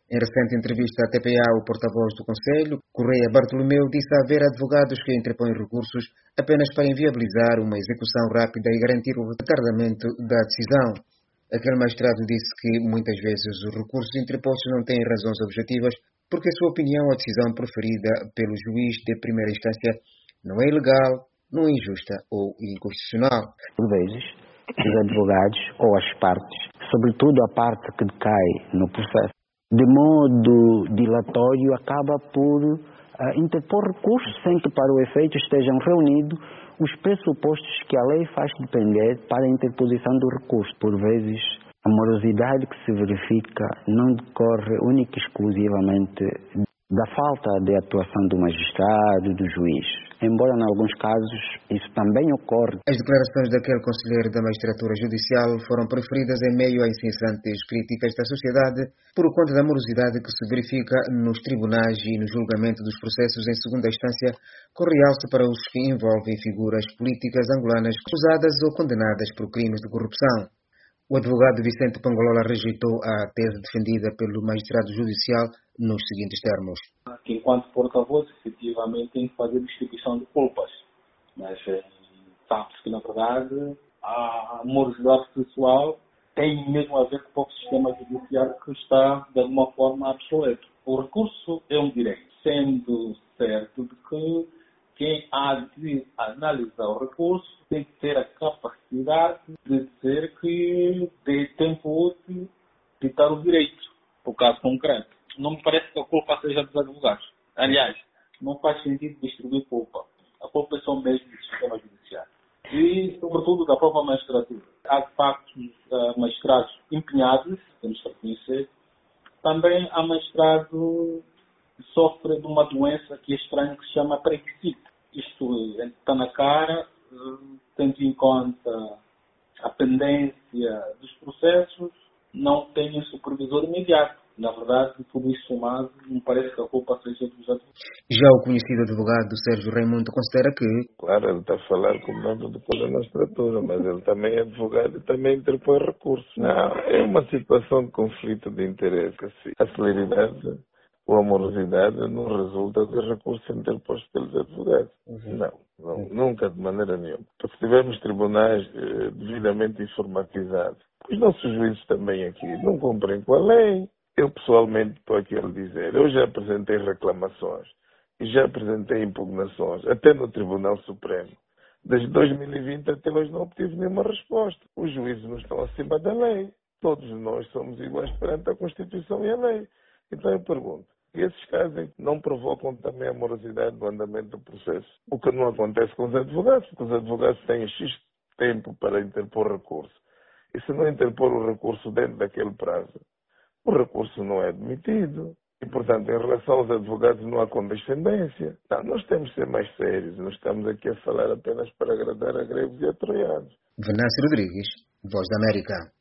Em recente entrevista à TPA, o porta-voz do Conselho, Correia Bartolomeu, disse haver advogados que interpõem recursos apenas para inviabilizar uma execução rápida e garantir o retardamento da decisão. Aquele magistrado disse que muitas vezes os recursos interpostos não têm razões objetivas porque, em sua opinião, a decisão proferida pelo juiz de primeira instância não é ilegal, não é injusta ou inconstitucional. Por vezes, os advogados ou as partes, sobretudo a parte que decai no processo, de modo dilatório, acaba por interpor recursos sem que, para o efeito, estejam reunidos os pressupostos que a lei faz depender para a interposição do recurso. Por vezes, a morosidade que se verifica não decorre única e exclusivamente da falta de atuação do magistrado, do juiz. Embora, em alguns casos, isso também ocorre. As declarações daquele conselheiro da magistratura judicial foram preferidas em meio a incessantes críticas da sociedade por conta da morosidade que se verifica nos tribunais e no julgamento dos processos em segunda instância, com realce para os que envolvem figuras políticas angolanas acusadas ou condenadas por crimes de corrupção. O advogado Vicente Pangolola rejeitou a tese defendida pelo magistrado judicial nos seguintes termos. Que, enquanto porta-voz, efetivamente tem que fazer distribuição de culpas. Mas sabe-se que, na verdade, a morosidade processual tem mesmo a ver com o próprio sistema judiciário que está, de alguma forma, obsoleto. O recurso é um direito, sendo certo de que quem há de analisar o recurso tem que ter a capacidade de dizer que de tempo útil ditar o direito, por caso concreto. Não me parece que a culpa seja dos advogados. Aliás, não faz sentido distribuir culpa. A culpa é só mesmo do sistema judiciário. E, sobretudo, da própria magistratura. Há, de facto, magistrados empenhados, temos que reconhecer. Também há magistrado que sofre de uma doença que é estranha, que se chama prexite. Isto está na cara, tendo em conta a pendência dos processos, não tem um supervisor imediato. Na verdade, tudo isso somado, me parece que a culpa seja dos advogados. Já o conhecido advogado Sérgio Raimundo considera que... Claro, ele está a falar como membro do Poder da Magistratura, mas ele também é advogado e também interpõe recursos. Não, é uma situação de conflito de interesse. A celeridade ou a morosidade não resulta dos recursos interpostos pelos advogados. Não, nunca, de maneira nenhuma. Porque se tivermos tribunais devidamente informatizados, os nossos juízes também aqui não cumprem com a lei. Eu, pessoalmente, estou aqui a lhe dizer, eu já apresentei reclamações e já apresentei impugnações, até no Tribunal Supremo. Desde 2020 até hoje não obtive nenhuma resposta. Os juízes não estão acima da lei. Todos nós somos iguais perante a Constituição e a lei. Então eu pergunto, esses casos não provocam também a morosidade do andamento do processo? O que não acontece com os advogados, porque os advogados têm X tempo para interpor recurso. E se não interpor o recurso dentro daquele prazo, o recurso não é admitido. E, portanto, em relação aos advogados não há condescendência. Não, nós temos que ser mais sérios. Não estamos aqui a falar apenas para agradar a gregos e a troianos. Venâncio Rodrigues, Voz da América.